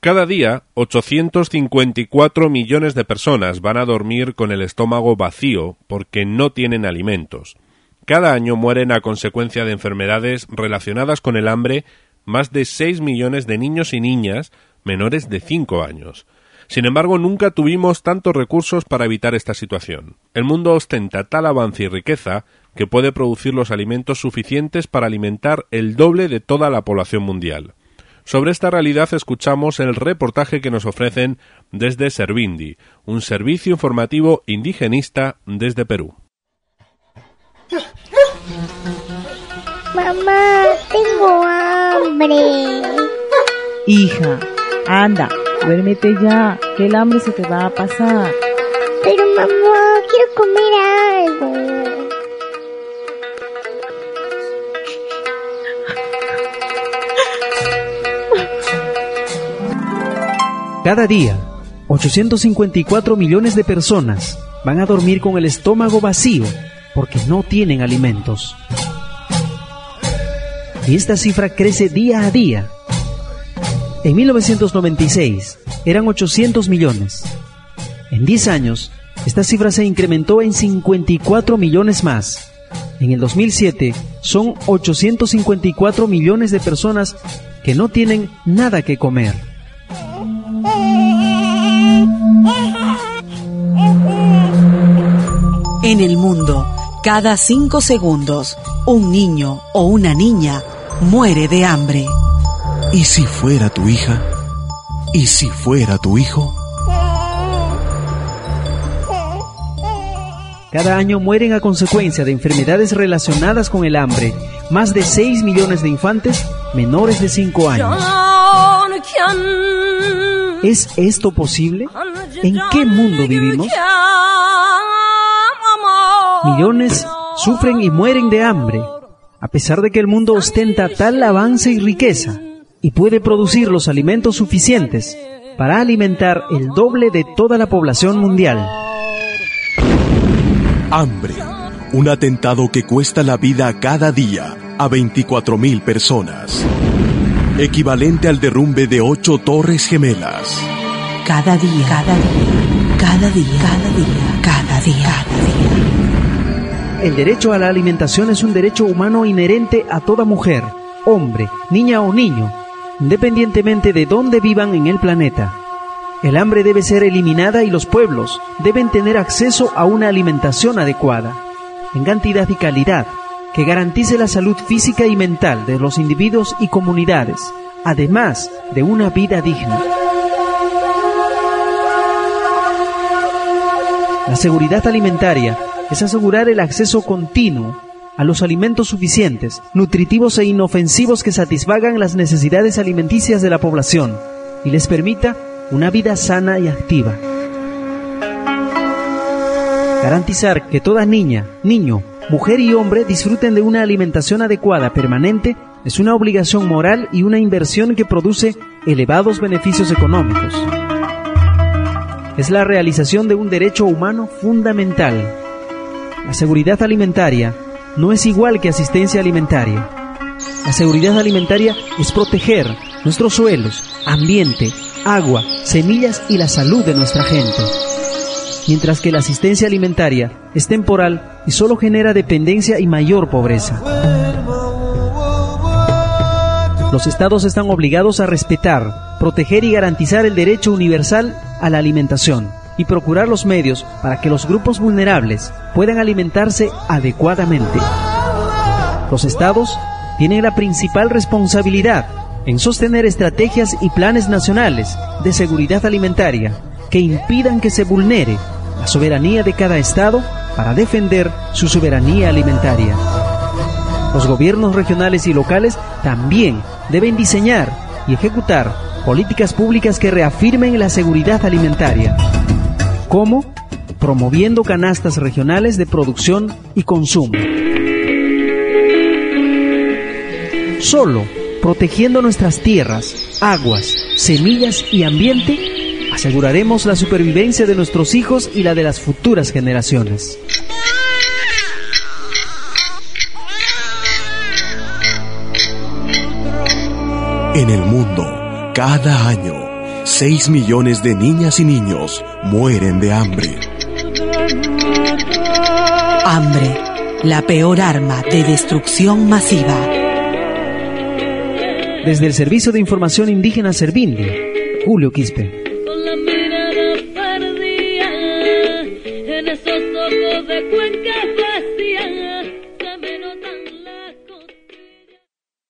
Cada día, 854 millones de personas van a dormir con el estómago vacío porque no tienen alimentos. Cada año mueren a consecuencia de enfermedades relacionadas con el hambre más de 6 millones de niños y niñas menores de 5 años. Sin embargo, nunca tuvimos tantos recursos para evitar esta situación. El mundo ostenta tal avance y riqueza que puede producir los alimentos suficientes para alimentar el doble de toda la población mundial. Sobre esta realidad escuchamos el reportaje que nos ofrecen desde Servindi, un servicio informativo indigenista desde Perú. Mamá, tengo hambre. Hija, anda, duérmete ya, que el hambre se te va a pasar. Pero mamá, quiero comer algo. Cada día, 854 millones de personas van a dormir con el estómago vacío porque no tienen alimentos. Y esta cifra crece día a día. En 1996 eran 800 millones. En 10 años, esta cifra se incrementó en 54 millones más. En el 2007 son 854 millones de personas que no tienen nada que comer. En el mundo, cada 5 segundos, un niño o una niña muere de hambre. ¿Y si fuera tu hija? ¿Y si fuera tu hijo? Cada año mueren a consecuencia de enfermedades relacionadas con el hambre más de 6 millones de infantes menores de 5 años. ¿Es esto posible? ¿En qué mundo vivimos? Millones sufren y mueren de hambre, a pesar de que el mundo ostenta tal avance y riqueza y puede producir los alimentos suficientes para alimentar el doble de toda la población mundial. Hambre, un atentado que cuesta la vida cada día a 24.000 personas, equivalente al derrumbe de 8 torres gemelas. Cada día, cada día, cada día, cada día, cada día, cada día. El derecho a la alimentación es un derecho humano inherente a toda mujer, hombre, niña o niño, independientemente de dónde vivan en el planeta. El hambre debe ser eliminada y los pueblos deben tener acceso a una alimentación adecuada, en cantidad y calidad, que garantice la salud física y mental de los individuos y comunidades, además de una vida digna. La seguridad alimentaria es asegurar el acceso continuo a los alimentos suficientes, nutritivos e inofensivos que satisfagan las necesidades alimenticias de la población y les permita una vida sana y activa. Garantizar que toda niña, niño, mujer y hombre disfruten de una alimentación adecuada permanente es una obligación moral y una inversión que produce elevados beneficios económicos. Es la realización de un derecho humano fundamental. La seguridad alimentaria no es igual que asistencia alimentaria. La seguridad alimentaria es proteger nuestros suelos, ambiente, agua, semillas y la salud de nuestra gente. Mientras que la asistencia alimentaria es temporal y solo genera dependencia y mayor pobreza. Los estados están obligados a respetar, proteger y garantizar el derecho universal a la alimentación y procurar los medios para que los grupos vulnerables puedan alimentarse adecuadamente. Los estados tienen la principal responsabilidad en sostener estrategias y planes nacionales de seguridad alimentaria que impidan que se vulnere la soberanía de cada estado para defender su soberanía alimentaria. Los gobiernos regionales y locales también deben diseñar y ejecutar políticas públicas que reafirmen la seguridad alimentaria. ¿Cómo? Promoviendo canastas regionales de producción y consumo. Solo protegiendo nuestras tierras, aguas, semillas y ambiente, aseguraremos la supervivencia de nuestros hijos y la de las futuras generaciones. En el mundo, cada año, 6 millones de niñas y niños mueren de hambre. Hambre, la peor arma de destrucción masiva. Desde el Servicio de Información Indígena Servindi, Julio Quispe. Con la mirada perdida en esos ojos de Cuenca.